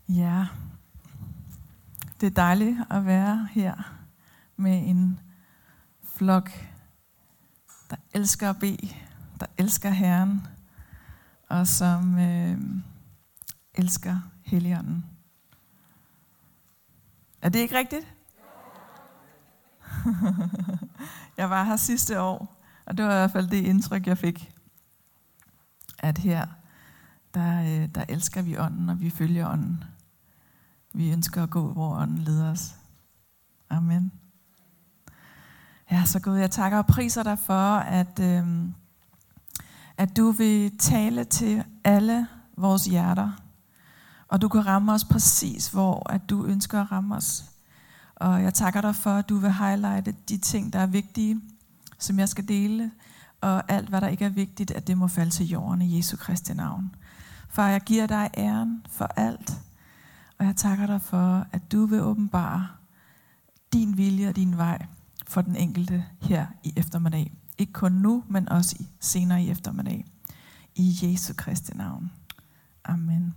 Ja, det er dejligt at være her med en flok, der elsker at bede, der elsker Herren, og som elsker Helligånden. Er det ikke rigtigt? Jeg var her sidste år, og det var i hvert fald det indtryk, jeg fik, at her, der elsker vi ånden, og vi følger ånden. Vi ønsker at gå, hvor ånden leder os. Amen. Ja, så Gud, jeg takker og priser dig for, at du vil tale til alle vores hjerter. Og du kan ramme os præcis, hvor at du ønsker at ramme os. Og jeg takker dig for, at du vil highlighte de ting, der er vigtige, som jeg skal dele. Og alt, hvad der ikke er vigtigt, at det må falde til jorden i Jesu Kristi navn. Far, jeg giver dig æren for alt. Og jeg takker dig for, at du vil åbenbare din vilje og din vej for den enkelte her i eftermiddag. Ikke kun nu, men også senere i eftermiddag. I Jesu Kristi navn. Amen.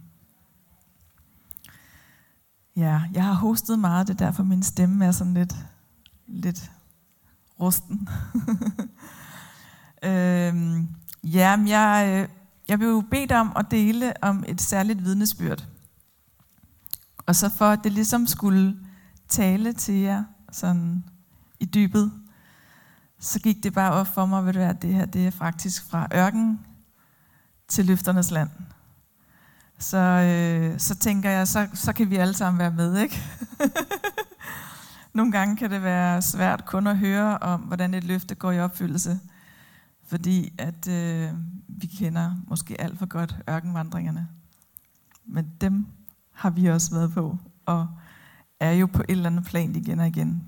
Ja, jeg har hostet meget, det er derfor min stemme er sådan lidt rusten. Jeg vil jo bede dig om at dele om et særligt vidnesbyrd. Og så for at det ligesom skulle tale til jer sådan i dybet, så gik det bare op for mig, at det her det er faktisk fra ørken til løfternes land. Så tænker jeg, så kan vi alle sammen være med, ikke? Nogle gange kan det være svært kun at høre om, hvordan et løfte går i opfyldelse. Fordi at vi kender måske alt for godt ørkenvandringerne. Men dem har vi også været på, og er jo på et eller andet plan igen og igen.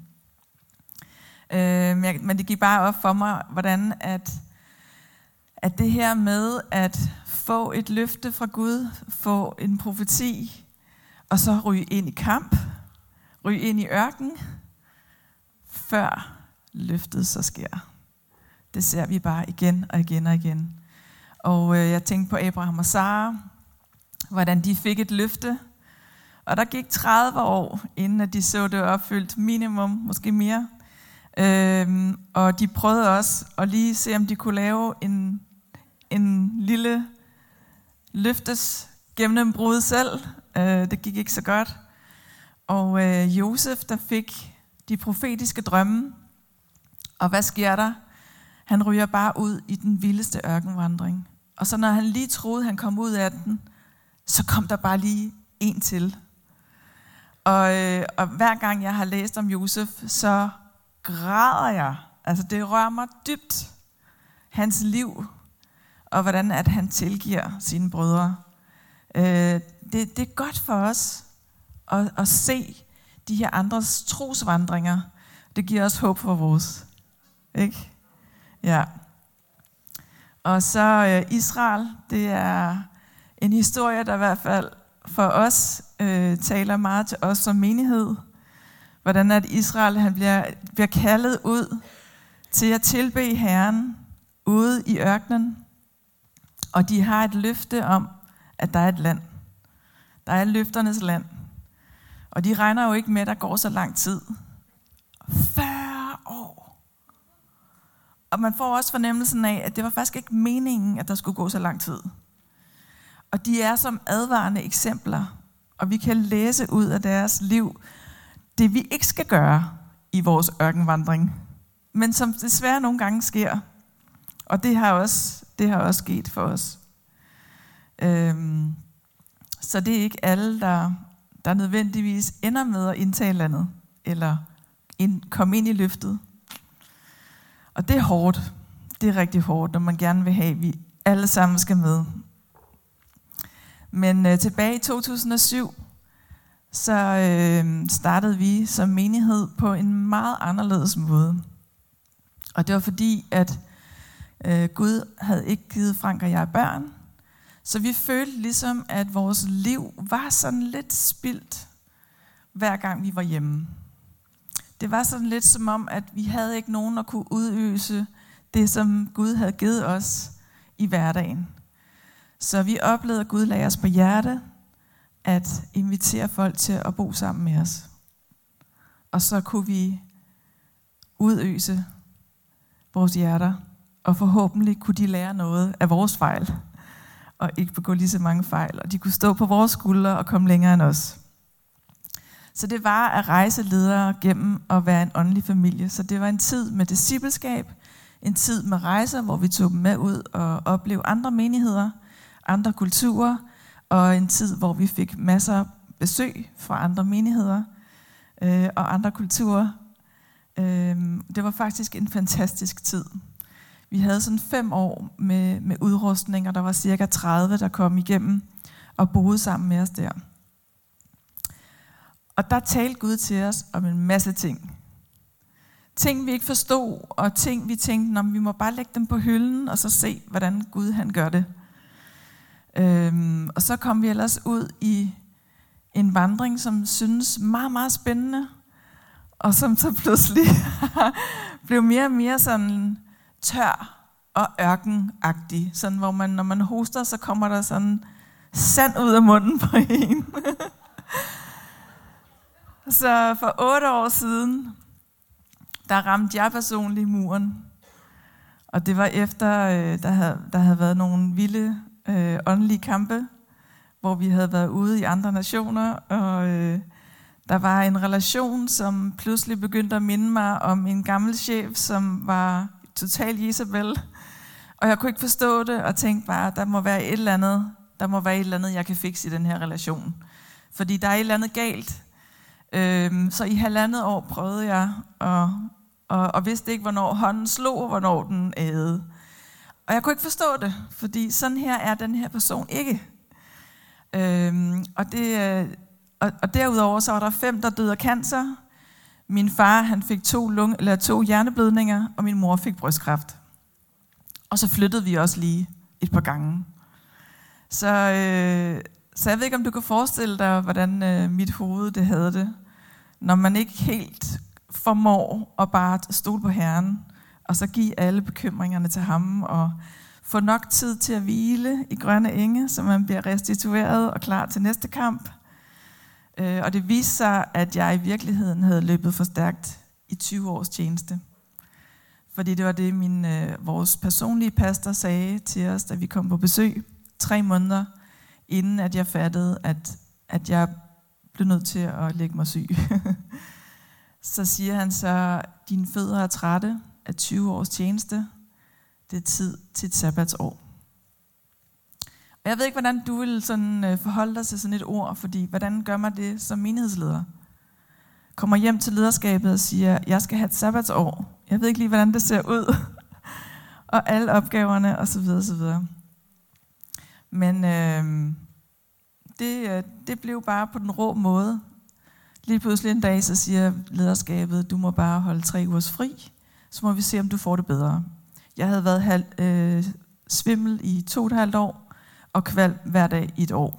Men det gik bare op for mig, hvordan at det her med at få et løfte fra Gud, få en profeti, og så ryge ind i kamp, ryge ind i ørken, før løftet så sker. Det ser vi bare igen og igen og igen. Og jeg tænkte på Abraham og Sara, hvordan de fik et løfte. Og der gik 30 år, inden at de så det opfyldt, minimum, måske mere. Og de prøvede også at lige se, om de kunne lave en lille løftes gennembrud selv. Det gik ikke så godt. Og Josef, der fik de profetiske drømme. Og hvad sker der? Han ryger bare ud i den vildeste ørkenvandring. Og så når han lige troede, han kom ud af den, så kom der bare lige en til. Og hver gang jeg har læst om Josef, så græder jeg. Altså det rører mig dybt. Hans liv, og hvordan at han tilgiver sine brødre. Det er godt for os at se de her andres trosvandringer. Det giver os håb for vores. Ikke? Ja. Og så Israel, det er en historie, der i hvert fald for os taler meget til os som menighed. Hvordan at Israel han bliver kaldet ud til at tilbede Herren ude i ørkenen. Og de har et løfte om, at der er et land. Der er løfternes land. Og de regner jo ikke med, at der går så lang tid. 40 år. Og man får også fornemmelsen af, at det var faktisk ikke meningen, at der skulle gå så lang tid. Og de er som advarende eksempler. Og vi kan læse ud af deres liv, det vi ikke skal gøre i vores ørkenvandring. Men som desværre nogle gange sker. Og det har også sket for os. Så det er ikke alle, der nødvendigvis ender med at indtage landet, eller komme ind i løftet. Og det er hårdt. Det er rigtig hårdt, når man gerne vil have, at vi alle sammen skal med. Men tilbage i 2007, så startede vi som menighed på en meget anderledes måde. Og det var fordi, at Gud havde ikke givet Frank og jeg børn. Så vi følte ligesom, at vores liv var sådan lidt spildt, hver gang vi var hjemme. Det var sådan lidt som om, at vi havde ikke nogen at kunne udøse det, som Gud havde givet os i hverdagen. Så vi oplevede, at Gud lagde os på hjerte at invitere folk til at bo sammen med os. Og så kunne vi udøse vores hjerter, og forhåbentlig kunne de lære noget af vores fejl, og ikke begå lige så mange fejl, og de kunne stå på vores skuldre og komme længere end os. Så det var at rejse ledere gennem at være en åndelig familie. Så det var en tid med discipleskab, en tid med rejser, hvor vi tog dem med ud og oplevede andre menigheder, andre kulturer, og en tid, hvor vi fik masser af besøg fra andre menigheder og andre kulturer. Det var faktisk en fantastisk tid. Vi havde sådan 5 år med udrustning, og der var cirka 30, der kom igennem og boede sammen med os der. Og der talte Gud til os om en masse ting. Ting vi ikke forstod, og ting vi tænkte, vi må bare lægge dem på hylden, og så se, hvordan Gud han gør det. Og så kom vi ellers ud i en vandring, som synes meget, meget spændende, og som så pludselig blev mere og mere sådan tør og ørkenagtig. Sådan, hvor man, når man hoster, så kommer der sådan sand ud af munden på en. Så for 8 år siden, der ramte jeg personligt muren. Og det var efter, der havde været nogle vilde åndelige kampe, hvor vi havde været ude i andre nationer, og der var en relation, som pludselig begyndte at minde mig om en gammel chef, som var total Jezebel. Og jeg kunne ikke forstå det, og tænkte bare, der må være et eller andet, jeg kan fikse i den her relation. Fordi der er et eller andet galt. Så i 1,5 år prøvede jeg, og vidste ikke, hvornår hånden slog, og hvornår den ædede. Og jeg kunne ikke forstå det, fordi sådan her er den her person ikke. Og derudover så var der 5, der døde af cancer. Min far han fik 2 hjerneblødninger, og min mor fik brystkræft. Og så flyttede vi også lige et par gange. Så jeg ved ikke, om du kan forestille dig, hvordan mit hoved det havde det, når man ikke helt formår at bare stole på Herren, og så give alle bekymringerne til ham, og få nok tid til at hvile i grønne enge, så man bliver restitueret og klar til næste kamp. Og det viste sig, at jeg i virkeligheden havde løbet for stærkt i 20 års tjeneste. Fordi det var det, vores personlige pastor sagde til os, da vi kom på besøg 3 måneder, inden at jeg fattede, at jeg blev nødt til at lægge mig syg. Så siger han så, dine fødder er trætte af 20 års tjeneste. Det er tid til et sabbatsår. Og jeg ved ikke, hvordan du vil sådan forholde dig til sådan et ord, fordi hvordan gør man det som menighedsleder? Kommer hjem til lederskabet og siger, jeg skal have et sabbatsår. Jeg ved ikke lige, hvordan det ser ud. Og alle opgaverne osv. osv. Men det blev bare på den rå måde. Lige pludselig en dag, så siger lederskabet, du må bare holde 3 ugers fri, så må vi se, om du får det bedre. Jeg havde været svimmel i 2,5 år, og kvalm hver dag i 1 år.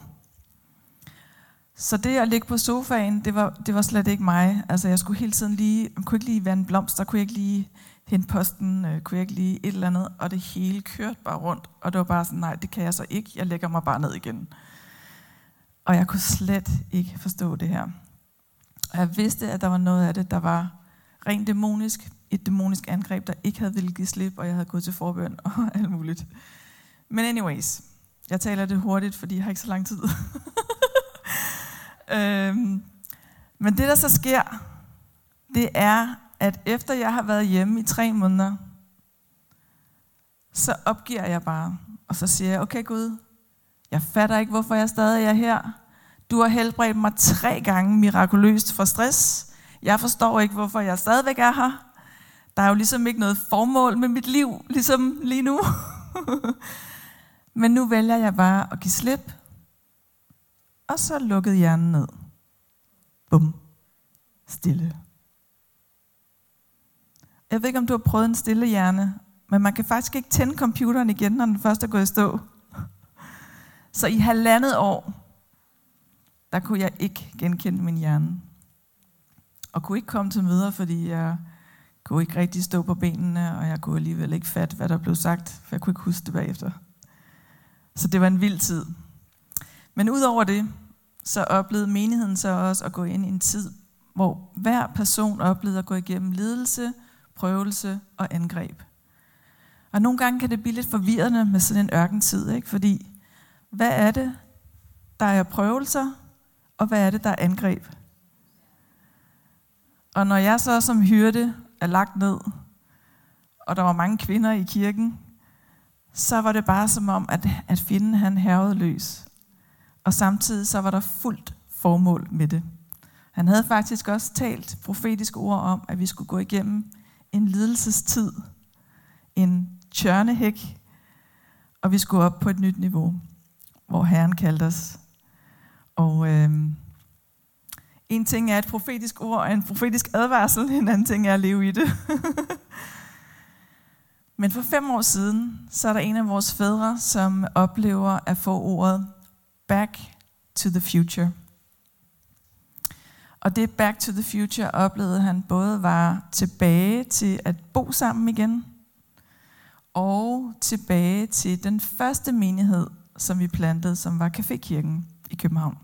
Så det at ligge på sofaen, det var slet ikke mig. Altså jeg skulle hele tiden kunne ikke lige vande blomster, kunne ikke lige hente posten, kunne ikke lige et eller andet, og det hele kørte bare rundt. Og det var bare sådan, nej, det kan jeg så ikke, jeg lægger mig bare ned igen. Og jeg kunne slet ikke forstå det her. Og jeg vidste, at der var noget af det, der var rent dæmonisk, et dæmonisk angreb, der ikke havde ville give slip, og jeg havde gået til forbøn og alt muligt. Men anyways, jeg taler det hurtigt, fordi jeg har ikke så lang tid. Men det, der så sker, det er, at efter jeg har været hjemme i 3 måneder, så opgiver jeg bare, og så siger jeg, okay Gud, jeg fatter ikke, hvorfor jeg stadig er her. Du har helbredt mig 3 gange mirakuløst fra stress. Jeg forstår ikke, hvorfor jeg stadigvæk er her. Der er jo ligesom ikke noget formål med mit liv, ligesom lige nu. Men nu vælger jeg bare at give slip. Og så lukkede hjernen ned. Bum. Stille. Jeg ved ikke, om du har prøvet en stille hjerne, men man kan faktisk ikke tænde computeren igen, når den først er gået i stå. Så i 1,5 år, der kunne jeg ikke genkende min hjerne. Og kunne ikke komme til møder, fordi jeg kunne ikke rigtig stå på benene, og jeg kunne alligevel ikke fatte, hvad der blev sagt, for jeg kunne ikke huske det bagefter. Så det var en vild tid. Men udover det, så oplevede menigheden så også at gå ind i en tid, hvor hver person oplevede at gå igennem lidelse, prøvelse og angreb. Og nogle gange kan det blive lidt forvirrende med sådan en ørkentid, ikke? Fordi hvad er det, der er prøvelser, og hvad er det, der er angreb? Og når jeg så som hyrde er lagt ned, og der var mange kvinder i kirken, så var det bare som om, at fjenden han hærgede løs. Og samtidig så var der fuldt formål med det. Han havde faktisk også talt profetiske ord om, at vi skulle gå igennem en lidelsestid, en tjørnehæk, og vi skulle op på et nyt niveau, hvor Herren kaldte os. Og en ting er et profetisk ord og en profetisk advarsel, en anden ting er at leve i det. Men for 5 år siden, så er der en af vores fædre, som oplever at få ordet Back to the Future. Og det Back to the Future oplevede han både var tilbage til at bo sammen igen, og tilbage til den første menighed, som vi plantede, som var Cafékirken i København.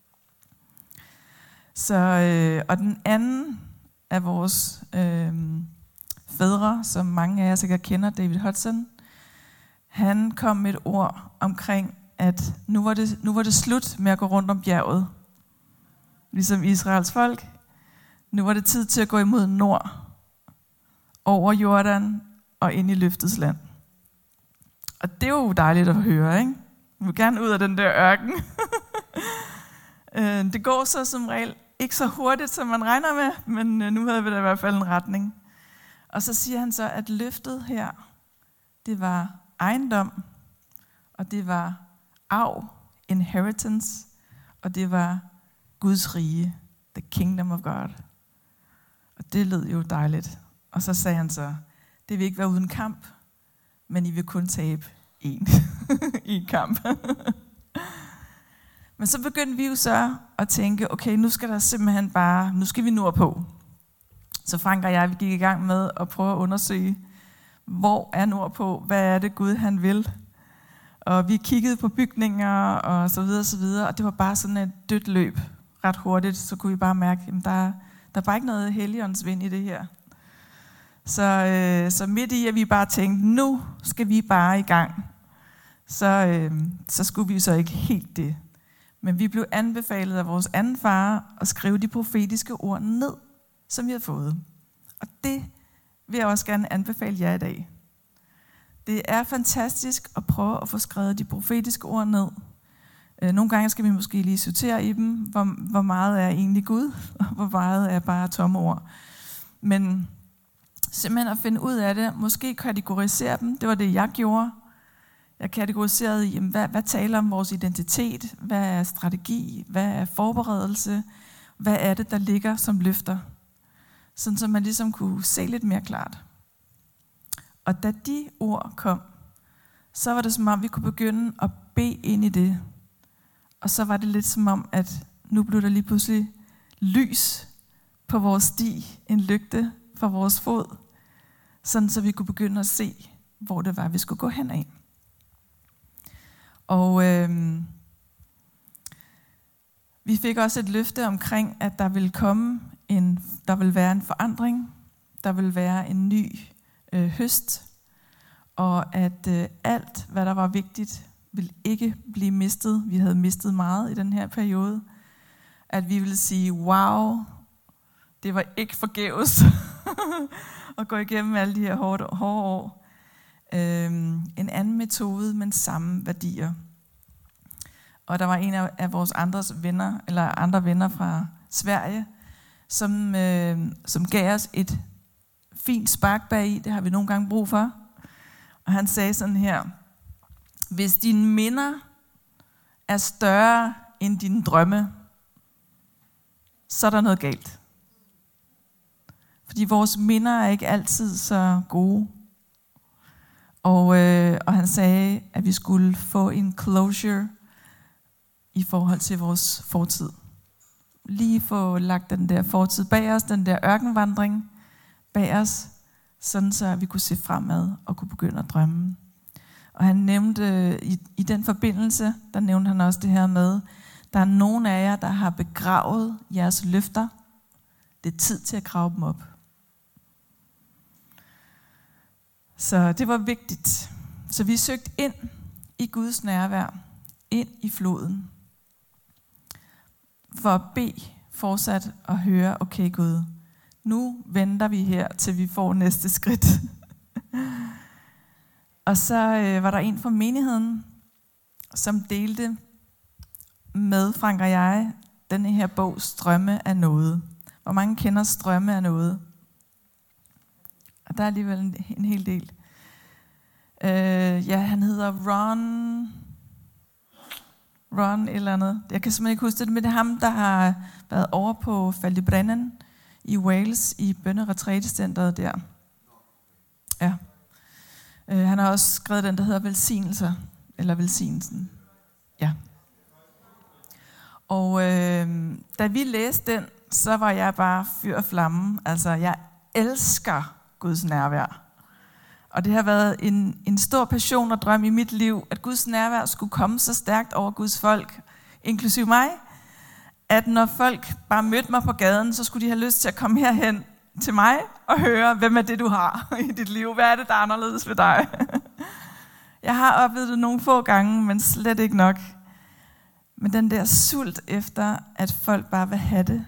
Så, og den anden af vores fædre, som mange af jer sikkert kender, David Hudson, han kom med et ord omkring, at nu var det slut med at gå rundt om bjerget, ligesom Israels folk. Nu var det tid til at gå imod nord, over Jordan og ind i løftets land. Og det er jo dejligt at høre, ikke? Vi vil gerne ud af den der ørken. Det går så som regel ikke så hurtigt, som man regner med, men nu havde vi da i hvert fald en retning. Og så siger han så, at løftet her, det var ejendom, og det var arv, inheritance, og det var Guds rige, the kingdom of God. Og det lød jo dejligt. Og så sagde han så, det vil ikke være uden kamp, men I vil kun tabe en i en kamp. Men så begyndte vi jo så at tænke, okay, nu skal der simpelthen bare, nu skal vi nordpå. Så Frank og jeg, vi gik i gang med at prøve at undersøge, hvor er nordpå, hvad er det Gud han vil. Og vi kiggede på bygninger og så videre, og det var bare sådan et dødt løb. Ret hurtigt, så kunne vi bare mærke, at der er bare ikke noget helligåndsvind i det her. Så midt i, at vi bare tænkte, nu skal vi bare i gang, så skulle vi så ikke helt det. Men vi blev anbefalet af vores anden far at skrive de profetiske ord ned, som vi havde fået. Og det vil jeg også gerne anbefale jer i dag. Det er fantastisk at prøve at få skrevet de profetiske ord ned. Nogle gange skal vi måske lige sortere i dem, hvor meget er egentlig Gud, og hvor meget er bare tomme ord. Men simpelthen at finde ud af det, måske kategorisere dem, det var det jeg gjorde. Jeg kategoriserede i, hvad taler om vores identitet, hvad er strategi, hvad er forberedelse, hvad er det, der ligger som løfter. Sådan så man ligesom kunne se lidt mere klart. Og da de ord kom, så var det som om, vi kunne begynde at bede ind i det. Og så var det lidt som om, at nu blev der lige pludselig lys på vores sti, en lygte for vores fod, sådan så vi kunne begynde at se, hvor det var, vi skulle gå hen af. Og vi fik også et løfte omkring, at der ville være en forandring, der ville være en ny høst, og at alt, hvad der var vigtigt, ville ikke blive mistet. Vi havde mistet meget i den her periode. At vi ville sige, wow, det var ikke forgæves at gå igennem alle de her hårde år. En anden metode, men samme værdier. Og der var en af vores andre venner fra Sverige, som gav os et fint spark bag i. Det har vi nogle gange brug for. Og han sagde sådan her: hvis dine minder er større end dine drømme, så er der noget galt. Fordi vores minder er ikke altid så gode. Og han sagde, at vi skulle få en closure i forhold til vores fortid. Lige få lagt den der fortid bag os, den der ørkenvandring bag os, sådan så vi kunne se fremad og kunne begynde at drømme. Og han nævnte i den forbindelse, der nævnte han også det her med, Der er nogen af jer, der har begravet jeres løfter. Det er tid til at grave dem op. Så det var vigtigt. Så vi søgte ind i Guds nærvær, ind i floden, for at bede fortsat og høre, okay Gud, nu venter vi her, til vi får næste skridt. Og så var der en fra menigheden, som delte med Frank og jeg denne her bog, Strømme af noget. Hvor mange kender Strømme af noget? Og der er alligevel en hel del. Han hedder Ron eller andet. Jeg kan simpelthen ikke huske det, men det er ham, der har været over på Valley-Brennan i Wales, i bønneretrætecenteret der. Ja. Han har også skrevet den, der hedder Velsignelser, eller Velsignelsen. Ja. Og da vi læste den, så var jeg bare fyr og flamme. Altså, jeg elsker Guds nærvær. Og det har været en stor passion og drøm i mit liv, at Guds nærvær skulle komme så stærkt over Guds folk, inklusive mig, at når folk bare mødte mig på gaden, så skulle de have lyst til at komme herhen til mig og høre, hvem er det, du har i dit liv? Hvad er det, der er anderledes ved dig? Jeg har oplevet det nogle få gange, men slet ikke nok. Men den der sult efter, at folk bare vil have det,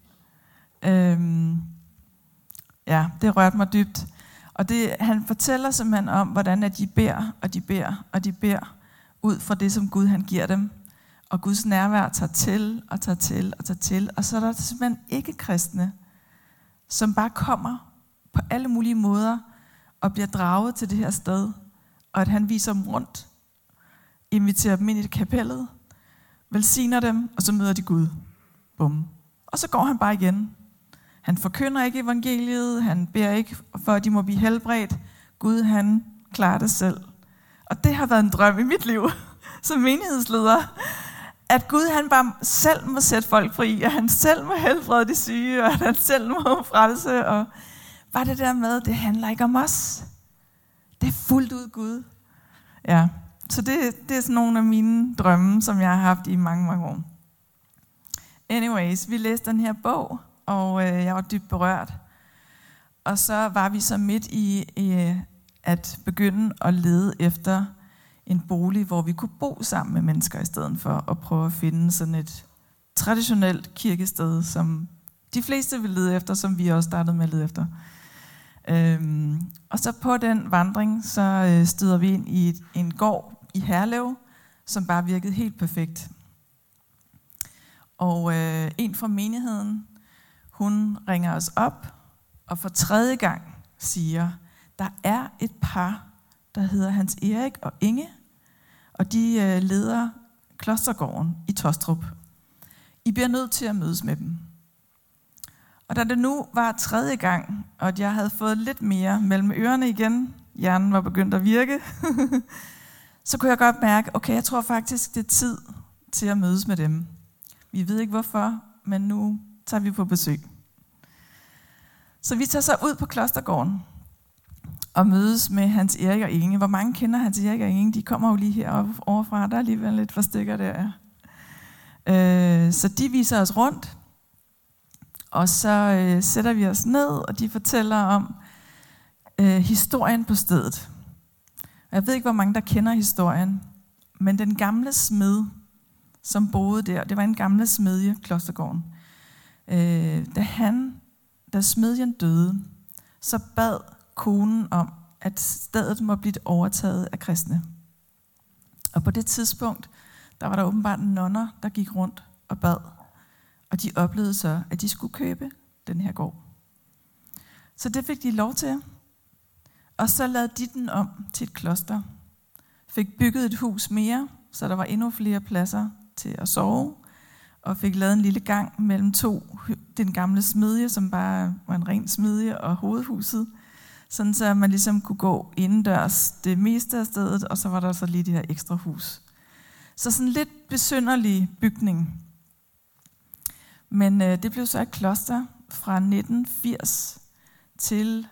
det rørte mig dybt. Og han fortæller simpelthen om, hvordan at de beder, og de beder, og de beder, ud fra det, som Gud han giver dem. Og Guds nærvær tager til, og tager til, og tager til. Og så er der simpelthen ikke kristne, som bare kommer på alle mulige måder, og bliver draget til det her sted. Og at han viser dem rundt, inviterer dem ind i kapellet, velsigner dem, og så møder de Gud. Bum. Og så går han bare igen. Han forkynder ikke evangeliet, han beder ikke for, at de må blive helbredt. Gud, han klarer det selv. Og det har været en drøm i mit liv som menighedsleder, at Gud, han bare selv må sætte folk fri, og han selv må helbrede de syge, og han selv må frelse. Og bare det der med, det handler ikke om os. Det er fuldt ud Gud. Ja, så det er sådan nogle af mine drømme, som jeg har haft i mange, mange år. Anyways, vi læste den her bog, og jeg var dybt berørt. Og så var vi så midt i at begynde at lede efter en bolig, hvor vi kunne bo sammen med mennesker, i stedet for at prøve at finde sådan et traditionelt kirkested, som de fleste vil lede efter, som vi også startede med at lede efter. Og så på den vandring, så støder vi ind i en gård i Herlev, som bare virkede helt perfekt. Og en fra menigheden, hun ringer os op, og for 3. gang siger, der er et par, der hedder Hans Erik og Inge, og de leder Klostergården i Tostrup. I bliver nødt til at mødes med dem. Og da det nu var 3. gang, og at jeg havde fået lidt mere mellem ørerne igen, hjernen var begyndt at virke, så kunne jeg godt mærke, okay, jeg tror faktisk, det er tid til at mødes med dem. Vi ved ikke hvorfor, men nu tager vi på besøg. Så vi tager så ud på Klostergården og mødes med Hans Erik og Inge. Hvor mange kender Hans Erik og Inge? De kommer jo lige heroppe overfra. Der er alligevel lidt for stykker der. Så de viser os rundt, og så sætter vi os ned, og de fortæller om historien på stedet. Jeg ved ikke, hvor mange der kender historien, men den gamle smed, som boede der, det var en gamle smedje, Klostergården. Da smedjen døde, så bad konen om, at stedet må blive overtaget af kristne. Og på det tidspunkt, der var der åbenbart nonner, der gik rundt og bad. Og de oplevede så, at de skulle købe den her gård. Så det fik de lov til. Og så lavede de den om til et kloster. Fik bygget et hus mere, så der var endnu flere pladser til at sove. Og fik lavet en lille gang mellem den gamle smedje, som bare var en ren smedje, og hovedhuset. Sådan så man ligesom kunne gå indendørs det meste af stedet, og så var der så lige det her ekstra hus. Så sådan en lidt besynderlig bygning. Men det blev så et kloster fra 1980 til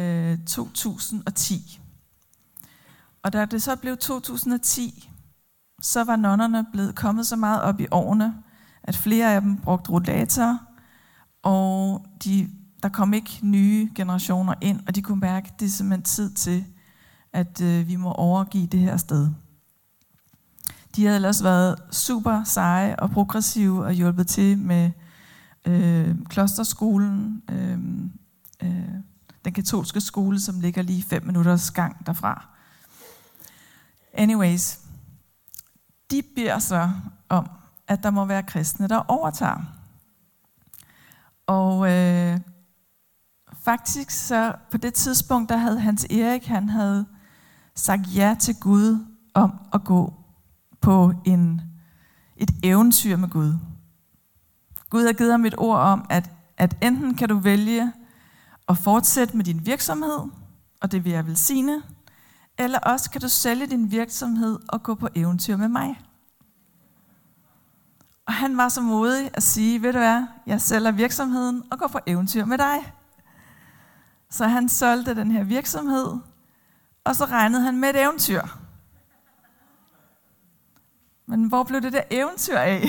2010. Og da det så blev 2010, så var nonnerne blevet kommet så meget op i årene, at flere af dem brugte rollator, og der kom ikke nye generationer ind, og de kunne mærke, at det er simpelthen tid til, at vi må overgive det her sted. De havde ellers været super seje og progressive og hjulpet til med klosterskolen, den katolske skole, som ligger lige 5 minutters gang derfra. Anyways, de beder så om, at der må være kristne, der overtager. Og faktisk så på det tidspunkt, der havde Hans Erik, han havde sagt ja til Gud om at gå på et eventyr med Gud. Gud har givet ham et ord om, at enten kan du vælge at fortsætte med din virksomhed, og det vil jeg velsigne, eller også kan du sælge din virksomhed og gå på eventyr med mig. Og han var så modig at sige, ved du hvad, jeg sælger virksomheden og går på eventyr med dig. Så han solgte den her virksomhed, og så regnede han med et eventyr. Men hvor blev det der eventyr af?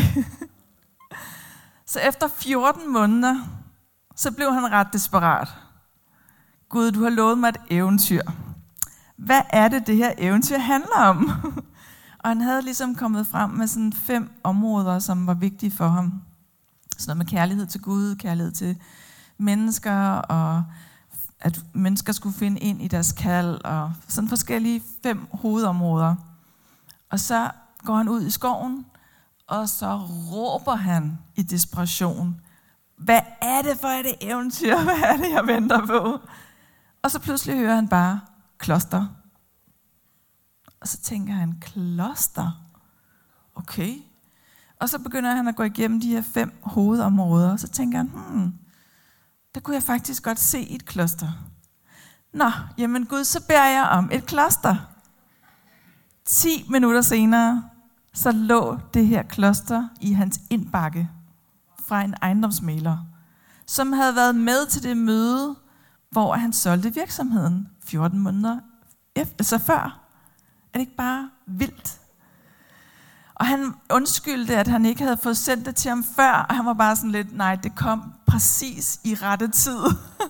Så efter 14 måneder, så blev han ret desperat. Gud, du har lovet mig et eventyr. Hvad er det her eventyr handler om? Og han havde ligesom kommet frem med sådan 5 områder, som var vigtige for ham. Sådan noget med kærlighed til Gud, kærlighed til mennesker, og at mennesker skulle finde ind i deres kald, og sådan forskellige 5 hovedområder. Og så går han ud i skoven, og så råber han i desperation, hvad er det for et eventyr? Hvad er det, jeg venter på? Og så pludselig hører han bare kloster. Og så tænker han, kloster? Okay. Og så begynder han at gå igennem de her 5 hovedområder, og så tænker han, der kunne jeg faktisk godt se et kloster. Nå, jamen Gud, så beder jeg om et kloster. 10 minutter senere, så lå det her kloster i hans indbakke fra en ejendomsmægler, som havde været med til det møde, hvor han solgte virksomheden 14 måneder efter, så før. Er det ikke bare vildt? Og han undskyldte, at han ikke havde fået sendt det til ham før, og han var bare sådan lidt, nej, det kom præcis i rette tid.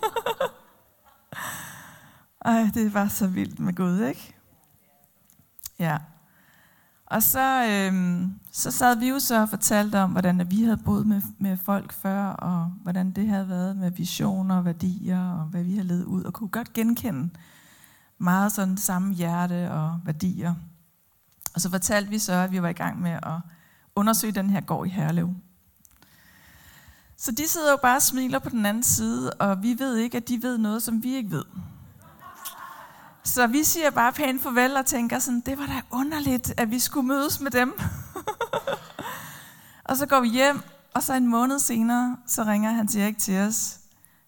Ej, det var så vildt med Gud, ikke? Ja. Og så sad vi jo så og fortalte om, hvordan vi havde boet med folk før, og hvordan det havde været med visioner, værdier, og hvad vi havde levet ud, og kunne godt genkende meget sådan det samme hjerte og værdier. Og så fortalte vi så, at vi var i gang med at undersøge den her gård i Herlev. Så de sidder jo bare og smiler på den anden side, og vi ved ikke, at de ved noget, som vi ikke ved. Så vi siger bare pænt farvel og tænker sådan, det var da underligt, at vi skulle mødes med dem. Og så går vi hjem, og så en måned senere, så ringer Hans Erik til os.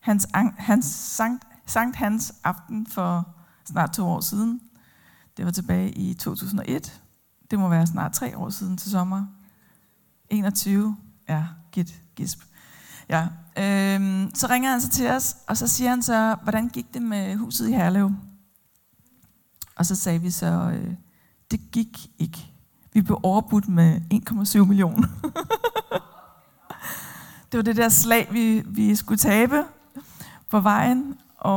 Sankt Hans aften for snart 2 år siden. Det var tilbage i 2001. Det må være snart 3 år siden til sommer. 21. Ja, gisp. Ja. Så ringer han så til os, og så siger han så, hvordan gik det med huset i Herlev? Og så sagde vi så, det gik ikke. Vi blev overbudt med 1,7 millioner. Det var det der slag, vi skulle tabe på vejen.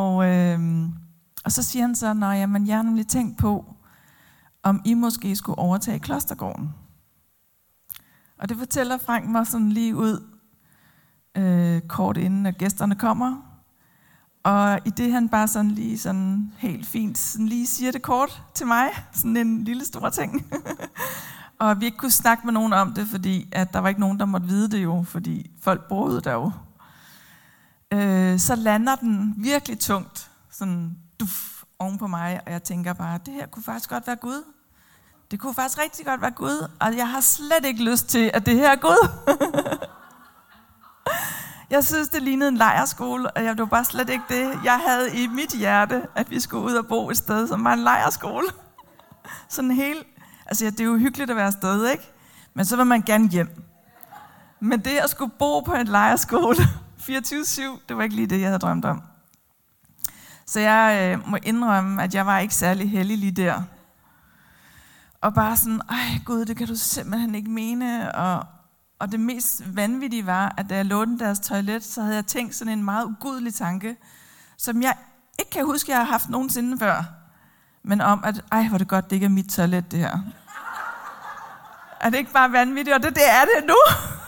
Og så siger han så, jamen, jeg har nemlig tænkt på, om I måske skulle overtage klostergården. Og det fortæller Frank mig sådan lige ud, kort inden at gæsterne kommer. Og i det han bare sådan lige sådan helt fint sådan lige siger det kort til mig, sådan en lille stor ting. Og vi ikke kunne snakke med nogen om det, fordi at der var ikke nogen, der måtte vide det jo, fordi folk boede der jo. Så lander den virkelig tungt, sådan oven på mig, og jeg tænker bare, det her kunne faktisk godt være Gud. Det kunne faktisk rigtig godt være Gud, og jeg har slet ikke lyst til, at det her er Gud. Jeg synes, det lignede en lejrskole, og det var bare slet ikke det, jeg havde i mit hjerte, at vi skulle ud og bo et sted, som var en lejrskole. Sådan helt, altså det er jo hyggeligt at være afsted, ikke? Men så vil man gerne hjem. Men det at skulle bo på en lejrskole 24/7, det var ikke lige det, jeg havde drømt om. Så jeg må indrømme, at jeg var ikke særlig heldig lige der. Og bare sådan, ej Gud, det kan du simpelthen ikke mene. Og det mest vanvittige var, at da jeg lånte deres toilet, så havde jeg tænkt sådan en meget ugudelig tanke, som jeg ikke kan huske, jeg har haft nogensinde før. Men om, at ej, hvor det godt, det ikke er mit toilet, det her. Er det ikke bare vanvittigt? Og det er det nu.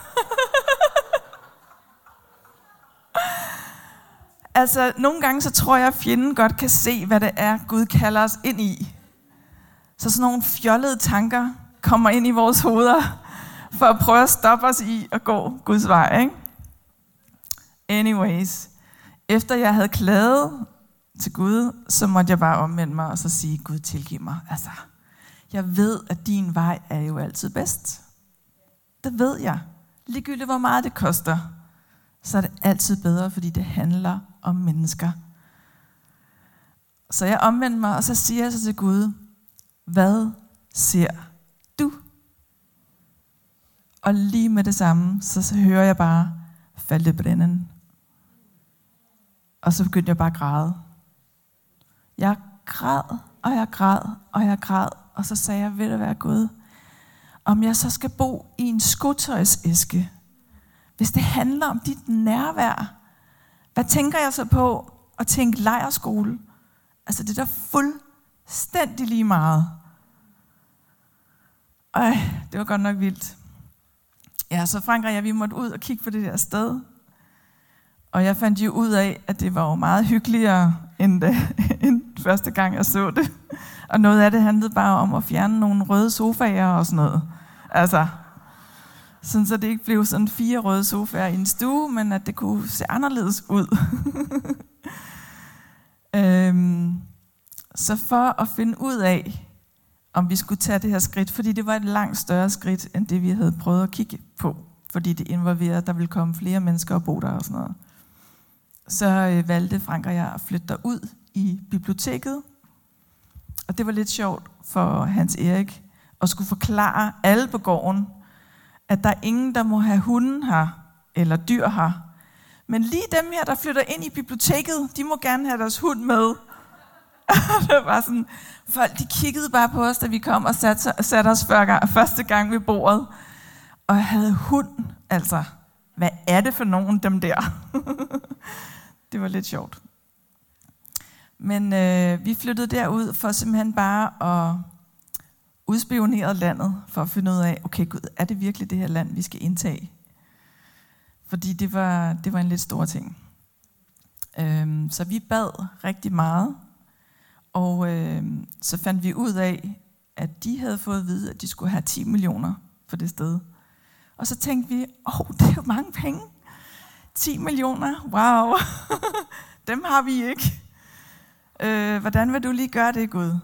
Altså, nogle gange så tror jeg, at fjenden godt kan se, hvad det er, Gud kalder os ind i. Så sådan nogle fjollede tanker kommer ind i vores hoveder, for at prøve at stoppe os i at gå Guds vej, ikke? Anyways, efter jeg havde klaget til Gud, så måtte jeg bare omvende mig og så sige, Gud tilgiv mig. Altså, jeg ved, at din vej er jo altid bedst. Det ved jeg. Ligegyldigt hvor meget det koster, så er det altid bedre, fordi det handler om mennesker. Så jeg omvendte mig, og så siger jeg så til Gud, hvad ser du? Og lige med det samme, så hører jeg bare, falde brænden. Og så begyndte jeg bare at græde. Jeg græd, og jeg græd, og jeg græd. Og så sagde jeg, ved du hvad, Gud, om jeg så skal bo i en skotøjsæske, hvis det handler om dit nærvær, hvad tænker jeg så på at tænke lejrskole? Altså det er da fuldstændig lige meget. Det var godt nok vildt. Ja, så Frank og jeg, vi måtte ud og kigge på det der sted. Og jeg fandt jo ud af, at det var jo meget hyggeligere, end første gang jeg så det. Og noget af det handlede bare om at fjerne nogle røde sofaer og sådan noget. Altså, sådan så det ikke blev sådan 4 røde sofaer i en stue, men at det kunne se anderledes ud. Så for at finde ud af, om vi skulle tage det her skridt, fordi det var et langt større skridt, end det vi havde prøvet at kigge på, fordi det involverede, at der ville komme flere mennesker og bo der og sådan noget. Så valgte Frank og jeg at flytte derud i biblioteket. Og det var lidt sjovt for Hans Erik at skulle forklare alle på gården, at der er ingen, der må have hunden her, eller dyr her. Men lige dem her, der flytter ind i biblioteket, de må gerne have deres hund med. Det var sådan, folk de kiggede bare på os, da vi kom og satte os første gang ved bordet. Og havde hund, altså, hvad er det for nogen, dem der? Det var lidt sjovt. Men vi flyttede derud for simpelthen bare at udspionere landet, for at finde ud af, okay Gud, er det virkelig det her land, vi skal indtage? Fordi det var en lidt stor ting. Så vi bad rigtig meget, og så fandt vi ud af, at de havde fået at vide, at de skulle have 10 millioner for det sted. Og så tænkte vi, det er jo mange penge. 10 millioner, wow, dem har vi ikke. Hvordan vil du lige gøre det, Gud?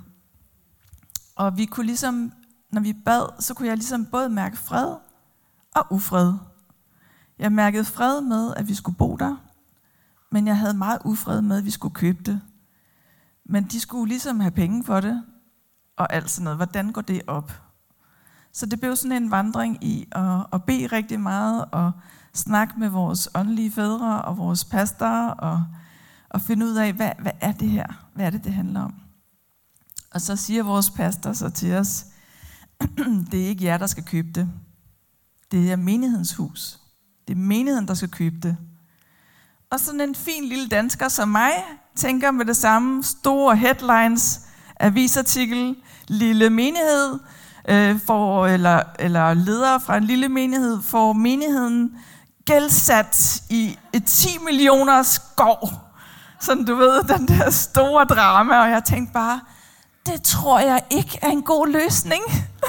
Og vi kunne ligesom, når vi bad, så kunne jeg ligesom både mærke fred og ufred. Jeg mærkede fred med, at vi skulle bo der, men jeg havde meget ufred med, at vi skulle købe det. Men de skulle ligesom have penge for det, og alt sådan noget. Hvordan går det op? Så det blev sådan en vandring i at bede rigtig meget, og snakke med vores åndelige fædre og vores pastorer, og finde ud af, hvad er det her? Hvad er det handler om? Og så siger vores pastor så til os, det er ikke jer, der skal købe det. Det er menighedens hus. Det er menigheden, der skal købe det. Og sådan en fin lille dansker som mig, tænker med det samme, store headlines, avisartikel, lille menighed, eller ledere fra en lille menighed, får menigheden gældsat i et 10 millioner skov. Sådan du ved, den der store drama, og jeg tænkte bare, det tror jeg ikke er en god løsning.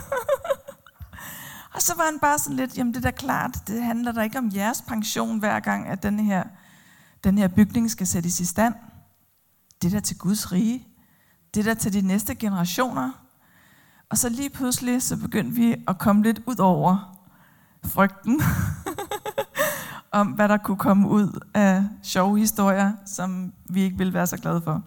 Og så var han bare sådan lidt, jamen det er da klart, det handler da ikke om jeres pension hver gang, at den her bygning skal sættes i stand. Det er da til Guds rige. Det er da til de næste generationer. Og så lige pludselig, så begyndte vi at komme lidt ud over frygten. Om hvad der kunne komme ud af sjove historier, som vi ikke ville være så glade for.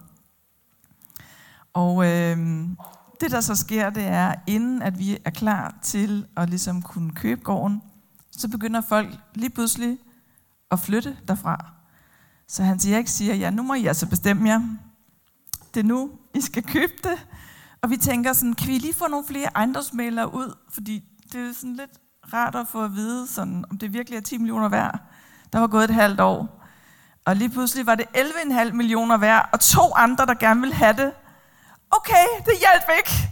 Og det der så sker, det er, inden at vi er klar til at ligesom kunne købe gården, så begynder folk lige pludselig at flytte derfra. Så Hans Erik siger, ja nu må I altså bestemme jer. Det er nu, I skal købe det, Og vi tænker sådan, kan vi lige få nogle flere ejendomsmælere ud? Fordi det er sådan lidt rart at få at vide, sådan, om det virkelig er 10 millioner værd. Der var gået et halvt år. Og lige pludselig var det 11,5 millioner værd, og 2 andre, der gerne ville have det. Okay, det hjalp ikke.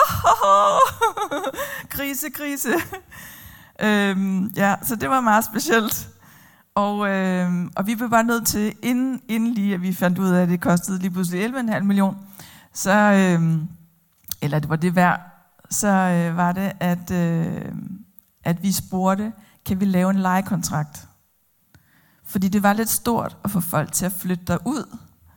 Grise. Ja, så det var meget specielt. Og vi blev bare nødt til, inden lige at vi fandt ud af, at det kostede lige pludselig 11,5 millioner, så, eller det var det værd, så var det, at vi spurgte, kan vi lave en lejekontrakt? Fordi det var lidt stort at få folk til at flytte derud.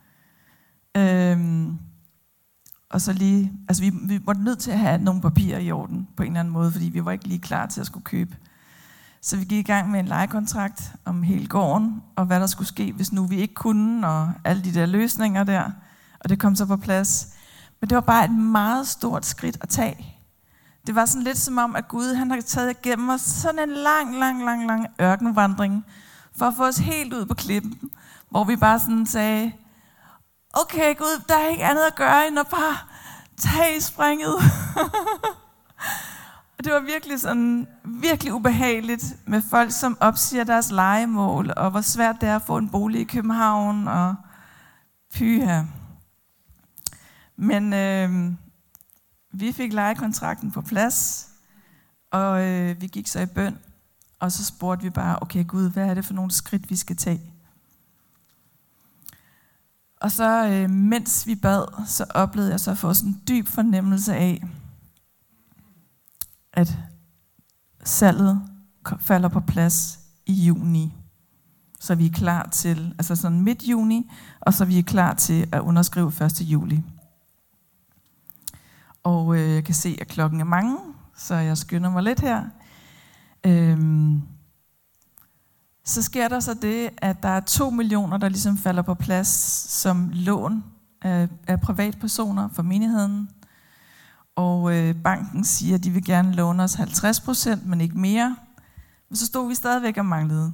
Og så lige, altså vi var nødt til at have nogle papirer i orden på en eller anden måde, fordi vi var ikke lige klar til at skulle købe. Så vi gik i gang med en lejekontrakt om hele gården, og hvad der skulle ske, hvis nu vi ikke kunne, og alle de der løsninger der. Og det kom så på plads. Men det var bare et meget stort skridt at tage. Det var sådan lidt som om, at Gud han har taget igennem os sådan en lang ørkenvandring, for at få os helt ud på klippen, hvor vi bare sådan sagde, okay Gud, der er ikke andet at gøre, end at bare tage springet. Og det var virkelig ubehageligt med folk, som opsiger deres lejemål, og hvor svært det er at få en bolig i København, og pyha. Men vi fik lejekontrakten på plads, og vi gik så i bøn, og så spurgte vi bare, okay Gud, hvad er det for nogle skridt, vi skal tage? Og så mens vi bad, så oplevede jeg så at få sådan en dyb fornemmelse af, at salget falder på plads i juni. Så vi er klar til, altså sådan midt juni, og så vi er klar til at underskrive 1. juli. Og jeg kan se, at klokken er mange, så jeg skynder mig lidt her. Så sker der så det, at der er 2 millioner, der ligesom falder på plads som lån af privatpersoner for menigheden. Og banken siger, at de vil gerne låne os 50%, men ikke mere. Men så stod vi stadigvæk og manglede.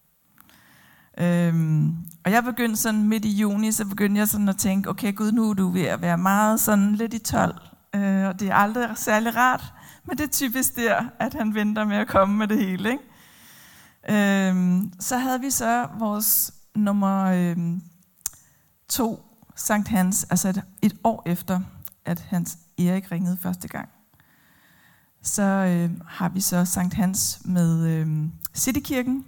Og jeg begyndte sådan midt i juni, så begyndte jeg sådan at tænke, okay Gud, nu er du ved at være meget sådan lidt i 12. Og det er aldrig særlig rart, men det er typisk der, at han venter med at komme med det hele, ikke? Så havde vi så vores nummer 2, Sankt Hans, altså et år efter, at Hans Erik ringede første gang. Så har vi så Sankt Hans med Citykirken,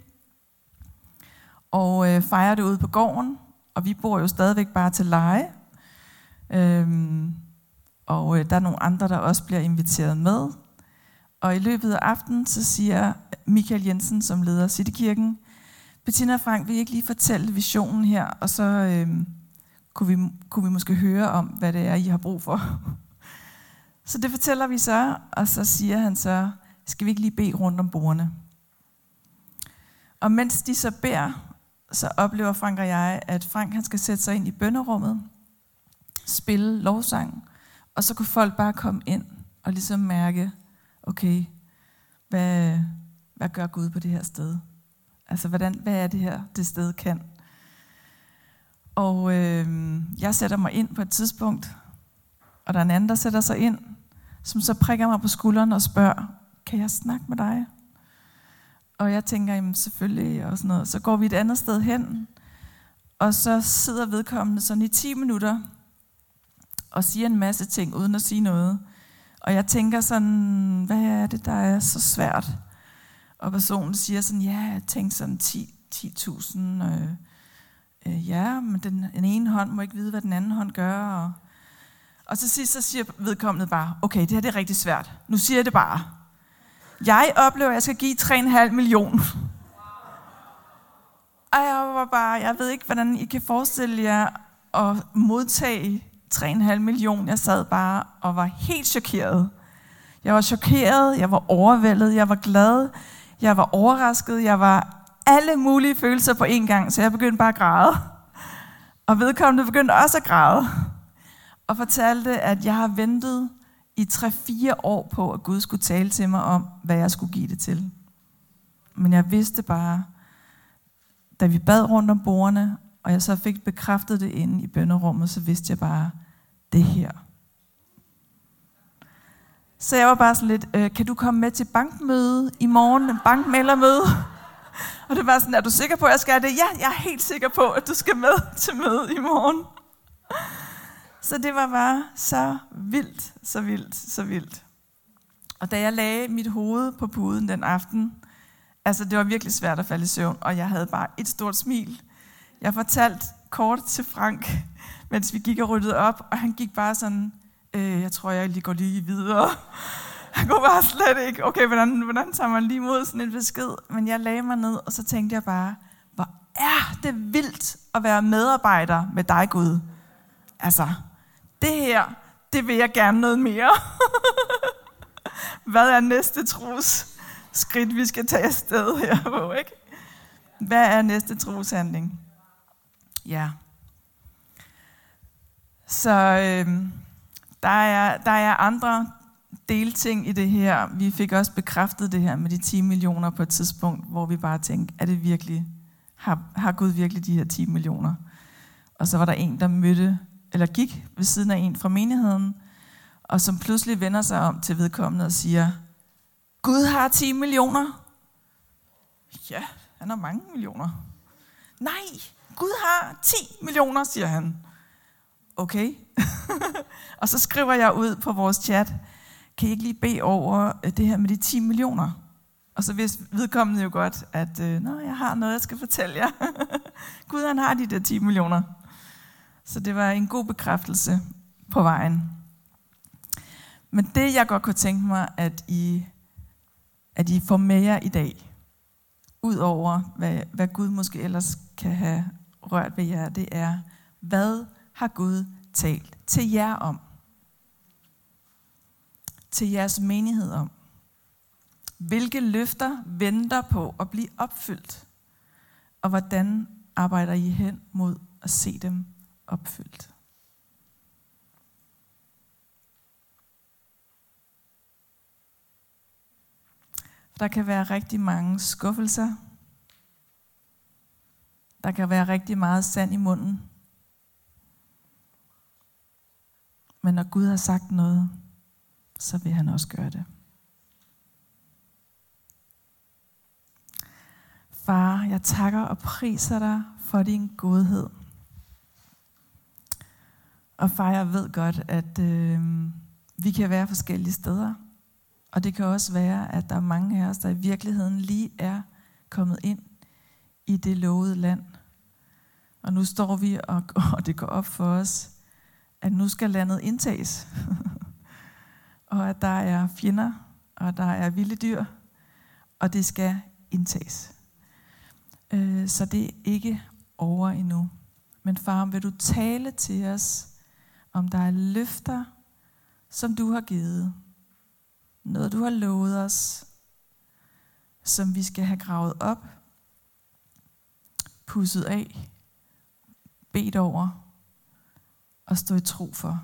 og fejrer det ude på gården, og vi bor jo stadigvæk bare til leje. Og der er nogle andre, der også bliver inviteret med. Og i løbet af aftenen, så siger Michael Jensen, som leder Citykirken, Bettina og Frank, vil I ikke lige fortælle visionen her, og så kunne vi måske høre om, hvad det er, I har brug for. Så det fortæller vi så, og så siger han så, skal vi ikke lige bede rundt om bordene? Og mens de så beder, så oplever Frank og jeg, at Frank han skal sætte sig ind i bønnerummet, spille lovsang, og så kunne folk bare komme ind og ligesom mærke, okay, hvad gør Gud på det her sted? Altså, hvad er det her, det sted kan? Og jeg sætter mig ind på et tidspunkt, og der er en anden, der sætter sig ind, som så prikker mig på skulderen og spørger, kan jeg snakke med dig? Og jeg tænker, jamen selvfølgelig, og sådan noget. Så går vi et andet sted hen, og så sidder vedkommende sådan i 10 minutter, og siger en masse ting, uden at sige noget. Og jeg tænker sådan, hvad er det, der er så svært? Og personen siger sådan, ja, jeg tænkte sådan 10.000. Ja, men den ene hånd må ikke vide, hvad den anden hånd gør. Og til sidst så siger vedkommende bare, okay, det her det er rigtig svært. Nu siger jeg det bare. Jeg oplever, at jeg skal give 3,5 millioner. Og jeg ved ikke, hvordan I kan forestille jer at modtage 3,5 millioner. Jeg sad bare og var helt chokeret. Jeg var chokeret, jeg var overvældet, jeg var glad, jeg var overrasket, jeg var alle mulige følelser på en gang, så jeg begyndte bare at græde. Og vedkommende begyndte også at græde. Og fortalte, at jeg har ventet i 3-4 år på, at Gud skulle tale til mig om, hvad jeg skulle give det til. Men jeg vidste bare, da vi bad rundt om bordene, og jeg så fik bekræftet det inde i bønnerummet, så vidste jeg bare, det her. Så jeg var bare sådan lidt, kan du komme med til bankmøde i morgen? Bankmældermøde? Og det var sådan, er du sikker på, at jeg skal det? Ja, jeg er helt sikker på, at du skal med til møde i morgen. Så det var bare så vildt, så vildt, så vildt. Og da jeg lagde mit hoved på puden den aften, altså det var virkelig svært at falde i søvn, og jeg havde bare et stort smil. Jeg fortalte kort til Frank, mens vi gik og ryddede op, og han gik bare sådan, jeg tror, jeg lige går lige videre. Han kunne bare slet ikke, okay, hvordan tager man lige mod sådan en besked? Men jeg lagde mig ned, og så tænkte jeg bare, hvor er det vildt at være medarbejder med dig, Gud. Altså, det her, det vil jeg gerne noget mere. Hvad er næste tros skridt, vi skal tage afsted her på, ikke? Hvad er næste troshandling? Ja. Så der er andre delting i det her. Vi fik også bekræftet det her med de 10 millioner på et tidspunkt, hvor vi bare tænkte, er det virkelig, har Gud virkelig de her 10 millioner? Og så var der en, der gik ved siden af en fra menigheden, og som pludselig vender sig om til vedkommende og siger, Gud har 10 millioner. Ja, han har mange millioner. Nej, Gud har 10 millioner, siger han. Okay. Og så skriver jeg ud på vores chat, kan I ikke lige bede over det her med de 10 millioner? Og så vidste vedkommende jo godt, at jeg har noget, jeg skal fortælle jer. Gud, han har de der 10 millioner. Så det var en god bekræftelse på vejen. Men det, jeg godt kunne tænke mig, at I får med jer i dag, ud over hvad Gud måske ellers kan have rørt ved jer, det er, hvad har Gud talt til jer om? Til jeres menighed om? Hvilke løfter venter på at blive opfyldt? Og hvordan arbejder I hen mod at se dem opfyldt? Der kan være rigtig mange skuffelser. Der kan være rigtig meget sand i munden. Men når Gud har sagt noget, så vil han også gøre det. Far, jeg takker og priser dig for din godhed. Og far, jeg ved godt, at vi kan være forskellige steder. Og det kan også være, at der er mange af os, der i virkeligheden lige er kommet ind i det lovede land. Og nu står vi, og det går op for os, at nu skal landet indtages. Og at der er fjender, og der er vilde dyr, og det skal indtages. Så det er ikke over endnu. Men far, vil du tale til os, om der er løfter, som du har givet. Noget du har lovet os, som vi skal have gravet op, pudset af, bedt over og stå i tro for,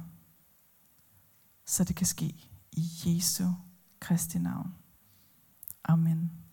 så det kan ske i Jesu Kristi navn. Amen.